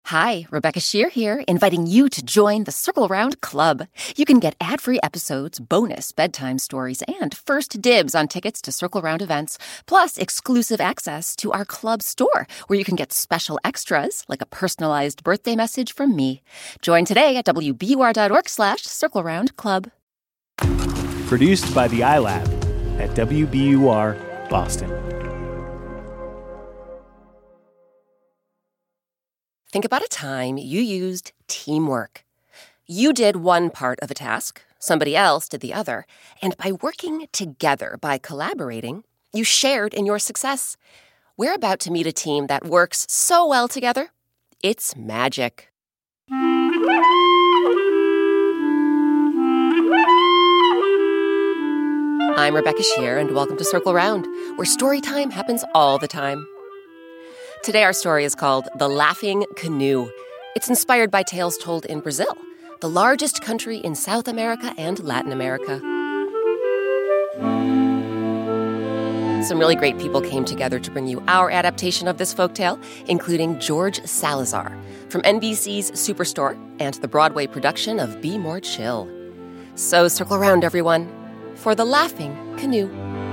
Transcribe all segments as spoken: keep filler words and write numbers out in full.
Hi, Rebecca Shear here, inviting you to join the Circle Round Club. You can get ad-free episodes, bonus bedtime stories, and first dibs on tickets to Circle Round events, plus exclusive access to our club store, where you can get special extras, like a personalized birthday message from me. Join today at W B U R dot org slash Circle Round Club. Produced by the iLab at W B U R Boston. Think about a time you used teamwork. You did one part of a task, somebody else did the other, and by working together, by collaborating, you shared in your success. We're about to meet a team that works so well together, it's magic. I'm Rebecca Shear, and welcome to Circle Round, where story time happens all the time. Today our story is called The Laughing Canoe. It's inspired by tales told in Brazil, the largest country in South America and Latin America. Some really great people came together to bring you our adaptation of this folktale, including George Salazar from N B C's Superstore and the Broadway production of Be More Chill. So circle around, everyone, for The Laughing Canoe.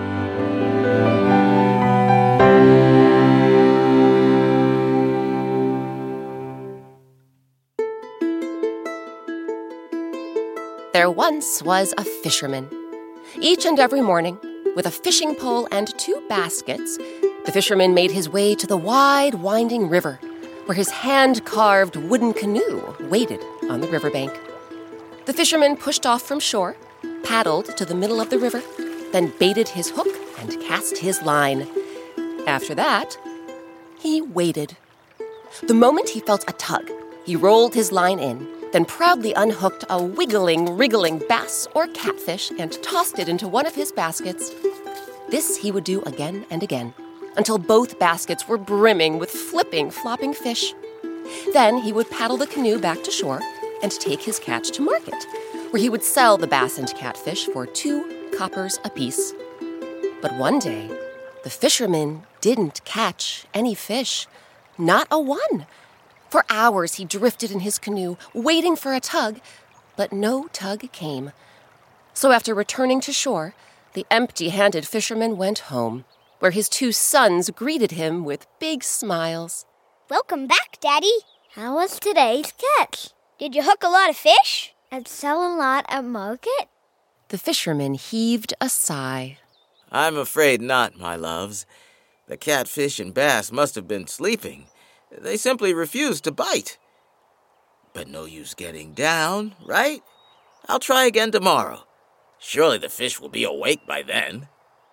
There once was a fisherman. Each and every morning, with a fishing pole and two baskets, the fisherman made his way to the wide, winding river, where his hand-carved wooden canoe waited on the riverbank. The fisherman pushed off from shore, paddled to the middle of the river, then baited his hook and cast his line. After that, he waited. The moment he felt a tug, he rolled his line in, then proudly unhooked a wiggling, wriggling bass or catfish and tossed it into one of his baskets. This he would do again and again, until both baskets were brimming with flipping, flopping fish. Then he would paddle the canoe back to shore and take his catch to market, where he would sell the bass and catfish for two coppers apiece. But one day, the fisherman didn't catch any fish, not a one. For hours he drifted in his canoe, waiting for a tug, but no tug came. So after returning to shore, the empty-handed fisherman went home, where his two sons greeted him with big smiles. Welcome back, Daddy. How was today's catch? Did you hook a lot of fish? And sell a lot at market? The fisherman heaved a sigh. I'm afraid not, my loves. The catfish and bass must have been sleeping. They simply refused to bite. But no use getting down, right? I'll try again tomorrow. Surely the fish will be awake by then.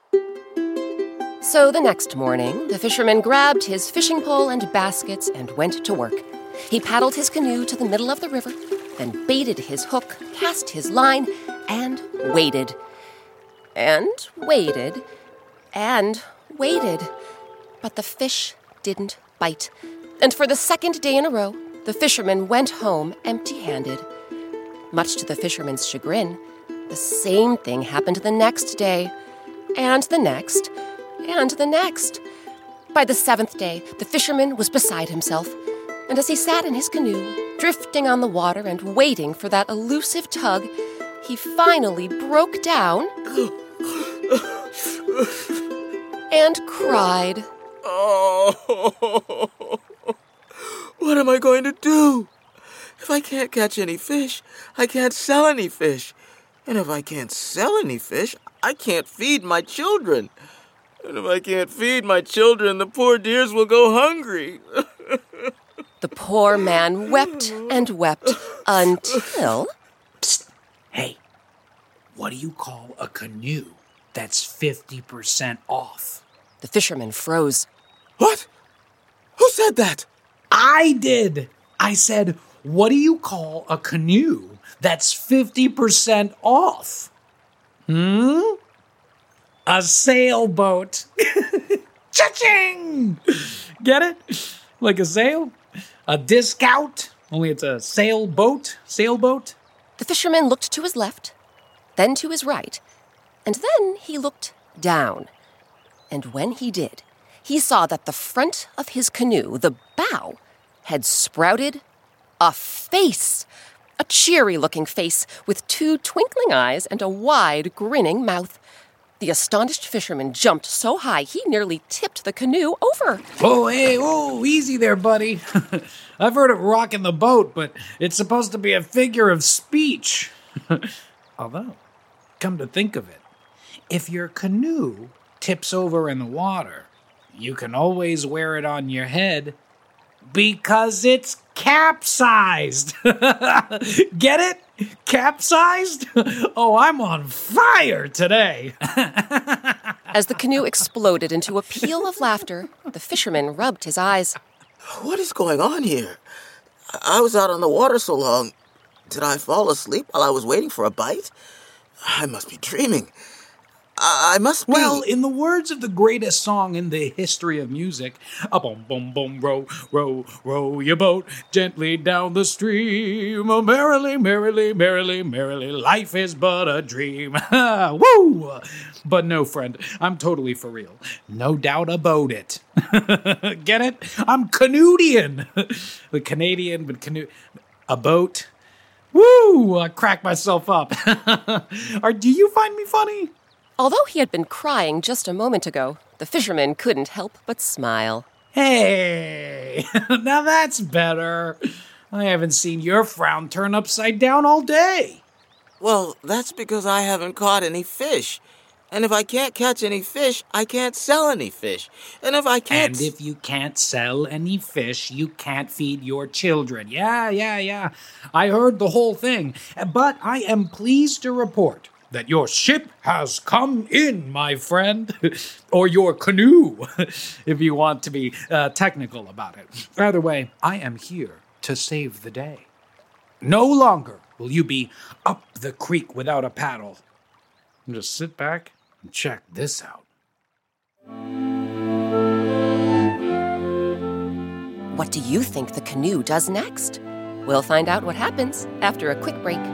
So the next morning, the fisherman grabbed his fishing pole and baskets and went to work. He paddled his canoe to the middle of the river, then baited his hook, cast his line, and waited. And waited, and waited. But the fish didn't bite. And for the second day in a row, the fisherman went home empty-handed. Much to the fisherman's chagrin, the same thing happened the next day, and the next, and the next. By the seventh day, the fisherman was beside himself, and as he sat in his canoe, drifting on the water and waiting for that elusive tug, he finally broke down and cried. Oh, what am I going to do? If I can't catch any fish, I can't sell any fish. And if I can't sell any fish, I can't feed my children. And if I can't feed my children, the poor dears will go hungry. The poor man wept and wept until... Psst. Hey, what do you call a canoe that's fifty percent off? The fisherman froze. What? Who said that? I did. I said, what do you call a canoe that's fifty percent off? Hmm? A sailboat. Cha-ching! Get it? Like a sail? A discount? Only it's a sailboat? Sailboat? The fisherman looked to his left, then to his right, and then he looked down. And when he did, he saw that the front of his canoe, the bow, had sprouted a face. A cheery-looking face with two twinkling eyes and a wide, grinning mouth. The astonished fisherman jumped so high he nearly tipped the canoe over. Oh, hey, oh, easy there, buddy. I've heard of rocking the boat, but it's supposed to be a figure of speech. Although, come to think of it, if your canoe tips over in the water, you can always wear it on your head because it's capsized. Get it? Capsized? Oh, I'm on fire today. As the canoe exploded into a peal of laughter, the fisherman rubbed his eyes. What is going on here? I was out on the water so long. Did I fall asleep while I was waiting for a bite? I must be dreaming. I must be... Well, in the words of the greatest song in the history of music, a boom, boom, boom, row, row, row your boat gently down the stream. Oh, merrily, merrily, merrily, merrily, life is but a dream. Woo! But no, friend, I'm totally for real. No doubt about it. Get it? I'm Canadian. The Canadian, but canoe... A boat? Woo! I cracked myself up. Or do you find me funny? Although he had been crying just a moment ago, the fisherman couldn't help but smile. Hey, now that's better. I haven't seen your frown turn upside down all day. Well, that's because I haven't caught any fish. And if I can't catch any fish, I can't sell any fish. And if I can't... And if you can't sell any fish, you can't feed your children. Yeah, yeah, yeah. I heard the whole thing. But I am pleased to report that your ship has come in, my friend. Or your canoe, if you want to be uh, technical about it. Either way, I am here to save the day. No longer will you be up the creek without a paddle. Just sit back and check this out. What do you think the canoe does next? We'll find out what happens after a quick break.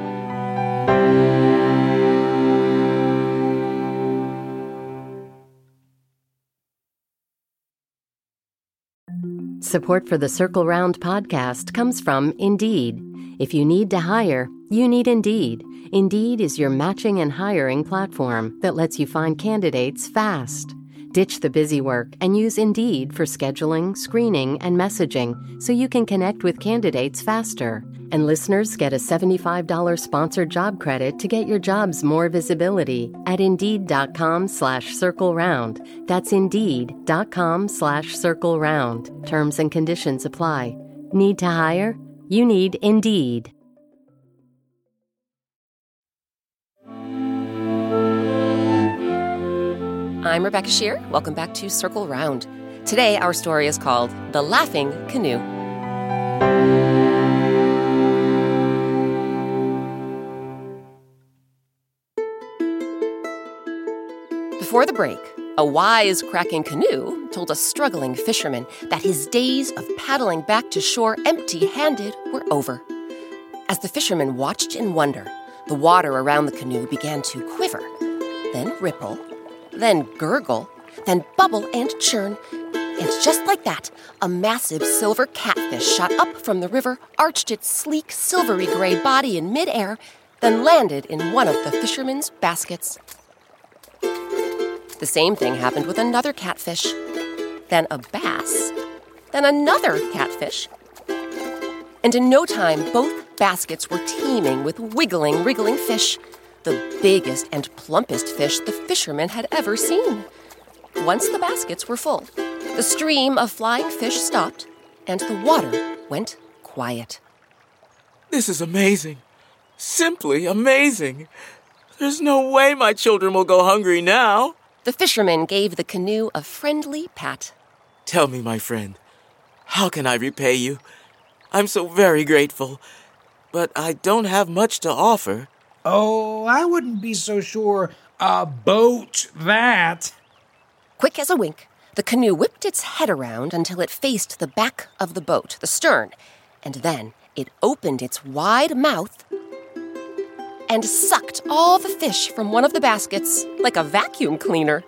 Support for the Circle Round podcast comes from Indeed. If you need to hire, you need Indeed. Indeed is your matching and hiring platform that lets you find candidates fast. Ditch the busy work and use Indeed for scheduling, screening, and messaging so you can connect with candidates faster. And listeners get a seventy-five dollars sponsored job credit to get your jobs more visibility at Indeed.com slash Circle Round. That's Indeed.com slash Circle Round. Terms and conditions apply. Need to hire? You need Indeed. I'm Rebecca Shear. Welcome back to Circle Round. Today, our story is called The Laughing Canoe. Before the break, a wise-cracking canoe told a struggling fisherman that his days of paddling back to shore empty-handed were over. As the fisherman watched in wonder, the water around the canoe began to quiver, then ripple, then gurgle, then bubble and churn. And just like that, a massive silver catfish shot up from the river, arched its sleek, silvery gray body in midair, then landed in one of the fisherman's baskets. The same thing happened with another catfish, then a bass, then another catfish. And in no time, both baskets were teeming with wiggling, wriggling fish, the biggest and plumpest fish the fisherman had ever seen. Once the baskets were full, the stream of flying fish stopped, and the water went quiet. This is amazing. Simply amazing. There's no way my children will go hungry now. The fisherman gave the canoe a friendly pat. Tell me, my friend, how can I repay you? I'm so very grateful, but I don't have much to offer. Oh, I wouldn't be so sure about that. Quick as a wink, the canoe whipped its head around until it faced the back of the boat, the stern, and then it opened its wide mouth and sucked all the fish from one of the baskets like a vacuum cleaner.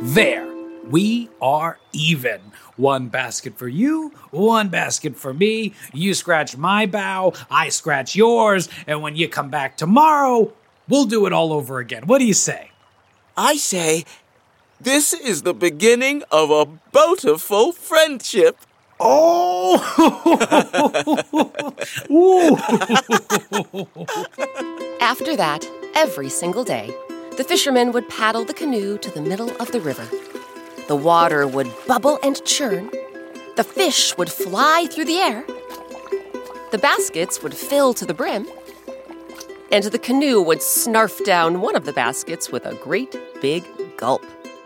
There, we are even. One basket for you, one basket for me. You scratch my bow, I scratch yours, and when you come back tomorrow, we'll do it all over again. What do you say? I say, this is the beginning of a bountiful friendship. Oh! After that, every single day, the fisherman would paddle the canoe to the middle of the river. The water would bubble and churn. The fish would fly through the air. The baskets would fill to the brim. And the canoe would snarf down one of the baskets with a great big gulp.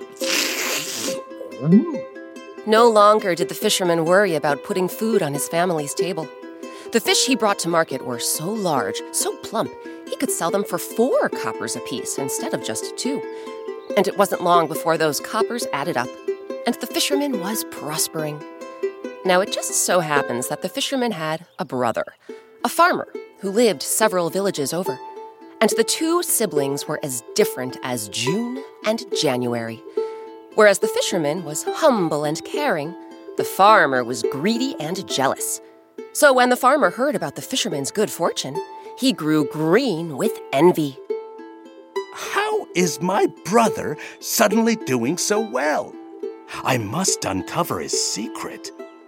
No longer did the fisherman worry about putting food on his family's table. The fish he brought to market were so large, so plump, he could sell them for four coppers apiece instead of just two. And it wasn't long before those coppers added up, and the fisherman was prospering. Now, it just so happens that the fisherman had a brother, a farmer, who lived several villages over. And the two siblings were as different as June and January. Whereas the fisherman was humble and caring, the farmer was greedy and jealous. So when the farmer heard about the fisherman's good fortune, he grew green with envy. How is my brother suddenly doing so well? I must uncover his secret.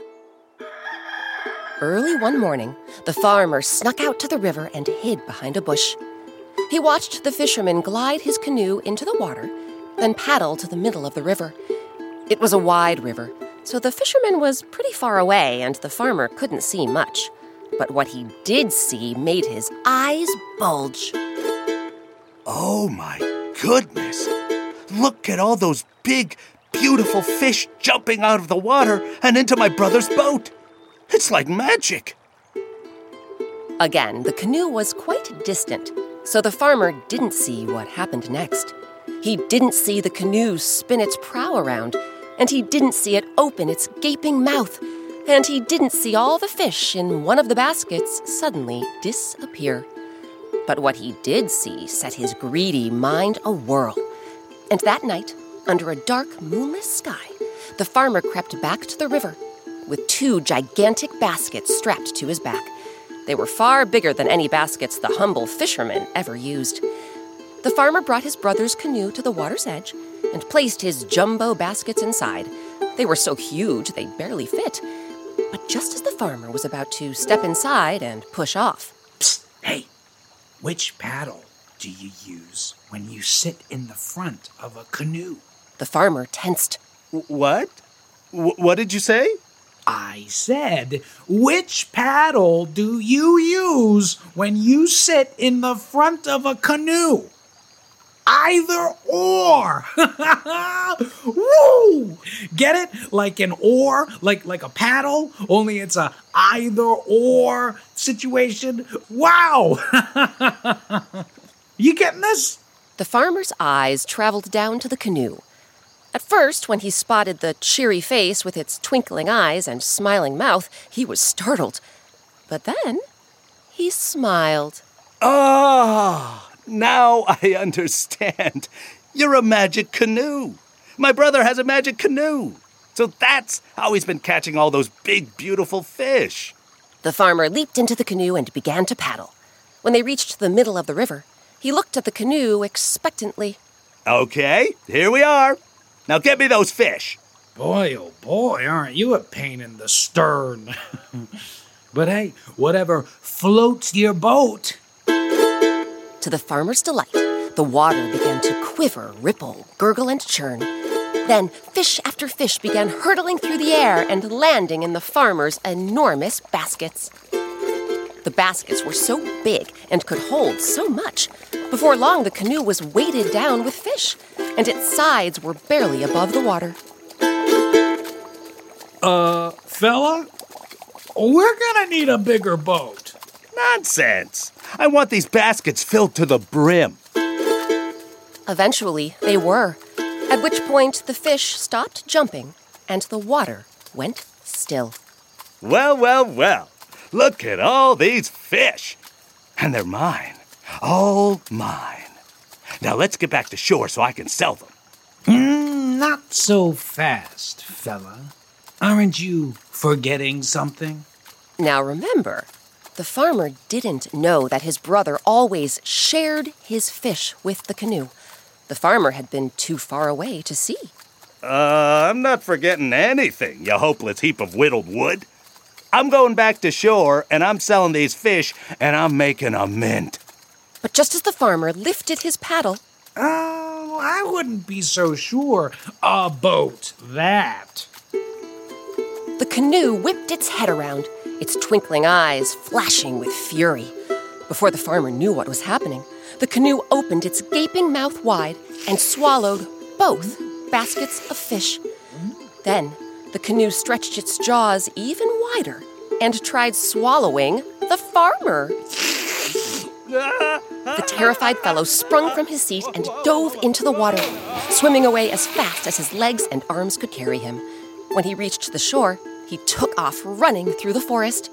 Early one morning, the farmer snuck out to the river and hid behind a bush. He watched the fisherman glide his canoe into the water, then paddle to the middle of the river. It was a wide river, so the fisherman was pretty far away and the farmer couldn't see much. But what he did see made his eyes bulge. Oh my goodness! Look at all those big, beautiful fish jumping out of the water and into my brother's boat. It's like magic. Again, the canoe was quite distant, so the farmer didn't see what happened next. He didn't see the canoe spin its prow around, and he didn't see it open its gaping mouth, and he didn't see all the fish in one of the baskets suddenly disappear. But what he did see set his greedy mind a-whirl. And that night, under a dark, moonless sky, the farmer crept back to the river with two gigantic baskets strapped to his back. They were far bigger than any baskets the humble fisherman ever used. The farmer brought his brother's canoe to the water's edge and placed his jumbo baskets inside. They were so huge they barely fit. But just as the farmer was about to step inside and push off... Psst, hey, which paddle do you use when you sit in the front of a canoe? The farmer tensed. What? W- what did you say? I said, which paddle do you use when you sit in the front of a canoe? Either or. Woo! Get it? Like an oar, like like a paddle, only it's a either or situation. Wow! You getting this? The farmer's eyes traveled down to the canoe. At first, when he spotted the cheery face with its twinkling eyes and smiling mouth, he was startled. But then, he smiled. Ah, now I understand. You're a magic canoe. My brother has a magic canoe. So that's how he's been catching all those big, beautiful fish. The farmer leaped into the canoe and began to paddle. When they reached the middle of the river, he looked at the canoe expectantly. Okay, here we are. Now get me those fish. Boy, oh boy, aren't you a pain in the stern. But hey, whatever floats your boat. To the farmer's delight, the water began to quiver, ripple, gurgle, and churn. Then fish after fish began hurtling through the air and landing in the farmer's enormous baskets. The baskets were so big and could hold so much. Before long, the canoe was weighted down with fish, and its sides were barely above the water. Uh, fella, we're gonna need a bigger boat. Nonsense. I want these baskets filled to the brim. Eventually, they were, at which point the fish stopped jumping and the water went still. Well, well, well. Look at all these fish. And they're mine. All mine. Now let's get back to shore so I can sell them. Mm, Not so fast, fella. Aren't you forgetting something? Now remember, the farmer didn't know that his brother always shared his fish with the canoe. The farmer had been too far away to see. Uh, I'm not forgetting anything, you hopeless heap of whittled wood. I'm going back to shore, and I'm selling these fish, and I'm making a mint. But just as the farmer lifted his paddle... Oh, I wouldn't be so sure about that. The canoe whipped its head around, its twinkling eyes flashing with fury. Before the farmer knew what was happening, the canoe opened its gaping mouth wide and swallowed both baskets of fish. Then, the canoe stretched its jaws even wider and tried swallowing the farmer. The terrified fellow sprung from his seat and dove into the water, swimming away as fast as his legs and arms could carry him. When he reached the shore, he took off running through the forest.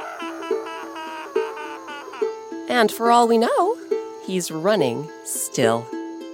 And for all we know, he's running still.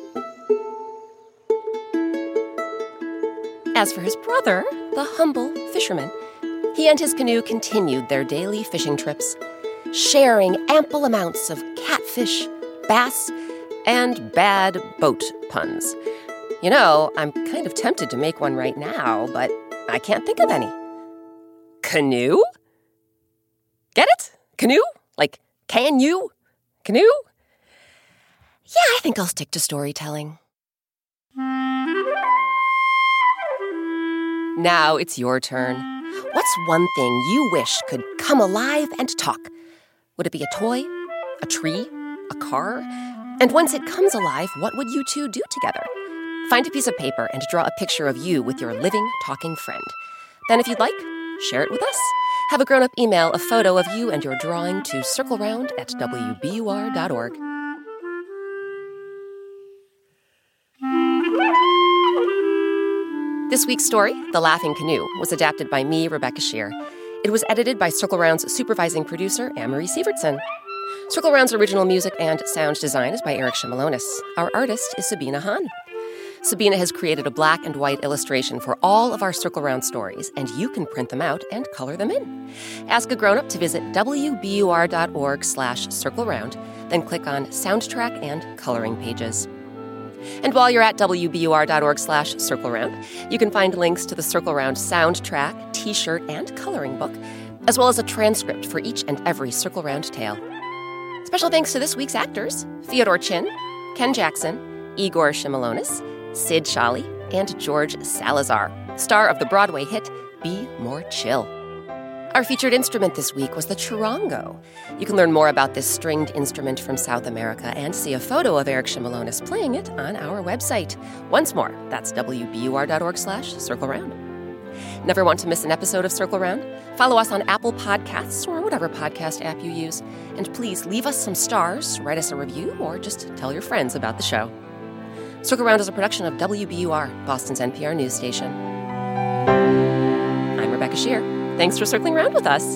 As for his brother, the humble fisherman, he and his canoe continued their daily fishing trips, sharing ample amounts of catfish, bass, and bad boat puns. You know, I'm kind of tempted to make one right now, but I can't think of any. Canoe? Get it? Canoe? Like, can you? Canoe? Yeah, I think I'll stick to storytelling. Now it's your turn. What's one thing you wish could come alive and talk? Would it be a toy? A tree? A car? And once it comes alive, what would you two do together? Find a piece of paper and draw a picture of you with your living, talking friend. Then if you'd like, share it with us. Have a grown-up email a photo of you and your drawing to circleround at w b u r dot org. This week's story, The Laughing Canoe, was adapted by me, Rebecca Shear. It was edited by Circle Round's supervising producer, Anne-Marie Sievertson. Circle Round's original music and sound design is by Eric Shimalonis. Our artist is Sabina Hahn. Sabina has created a black and white illustration for all of our Circle Round stories, and you can print them out and color them in. Ask a grown-up to visit w b u r dot org slash circle round, then click on Soundtrack and Coloring Pages. And while you're at w b u r dot org slash circle round, you can find links to the Circle Round soundtrack, t-shirt, and coloring book, as well as a transcript for each and every Circle Round tale. Special thanks to this week's actors, Fyodor Chin, Ken Jackson, Igor Shimalonis, Sid Shali, and George Salazar, star of the Broadway hit Be More Chill. Our featured instrument this week was the charango. You can learn more about this stringed instrument from South America and see a photo of Eric Shimalonis playing it on our website. Once more, that's w b u r dot org slash circle round. Never want to miss an episode of Circle Round? Follow us on Apple Podcasts or whatever podcast app you use. And please leave us some stars, write us a review, or just tell your friends about the show. Circle Round is a production of W B U R, Boston's N P R news station. I'm Rebecca Shear. Thanks for circling around with us.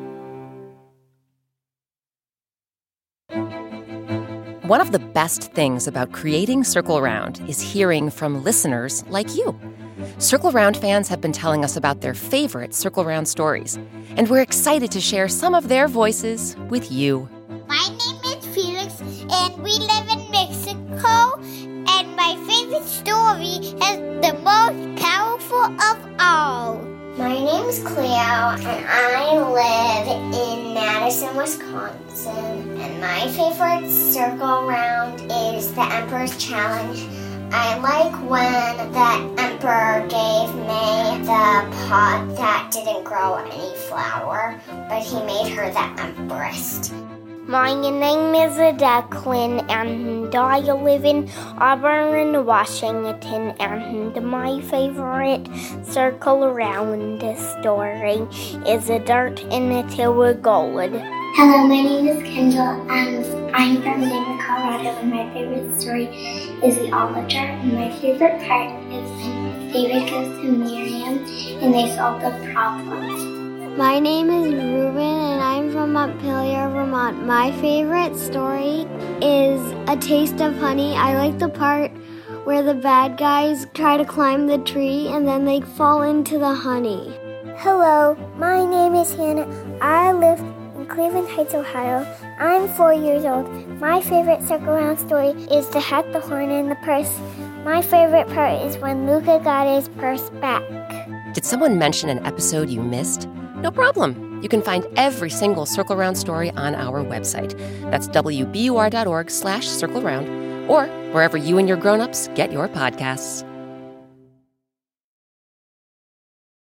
One of the best things about creating Circle Round is hearing from listeners like you. Circle Round fans have been telling us about their favorite Circle Round stories, and we're excited to share some of their voices with you. My name is Felix, and we live in Mexico, and my favorite story is the most powerful of all. My name's Cleo, and I live in Madison, Wisconsin, and my favorite Circle Round is the Emperor's Challenge. I like when the Emperor gave me the pot that didn't grow any flower, but he made her the Empress. My name is Declan, and I live in Auburn, Washington, and my favorite Circle Round story is a Dirt into a Gold. Hello, my name is Kendall, and I'm from Denver, Colorado, and my favorite story is The Olive Jar, and my favorite part is when David goes to Miriam, and they solve the problems. My name is Ruben, and I'm from Montpelier, Vermont. My favorite story is A Taste of Honey. I like the part where the bad guys try to climb the tree and then they fall into the honey. Hello, my name is Hannah. I live in Cleveland Heights, Ohio. I'm four years old. My favorite Circle Around story is The Hat, the Horn, and the Purse. My favorite part is when Luca got his purse back. Did someone mention an episode you missed? No problem. You can find every single Circle Round story on our website. That's W B U R dot org slash circle round, or wherever you and your grown-ups get your podcasts.